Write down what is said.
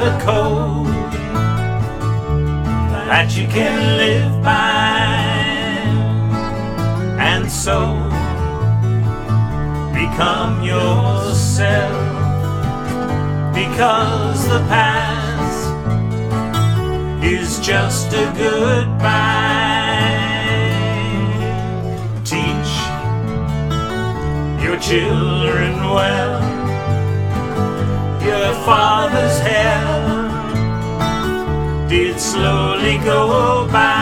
a code that you can live by, and so become yourself, because the past is just a goodbye. Teach your children well. Your father's hair did slowly go by.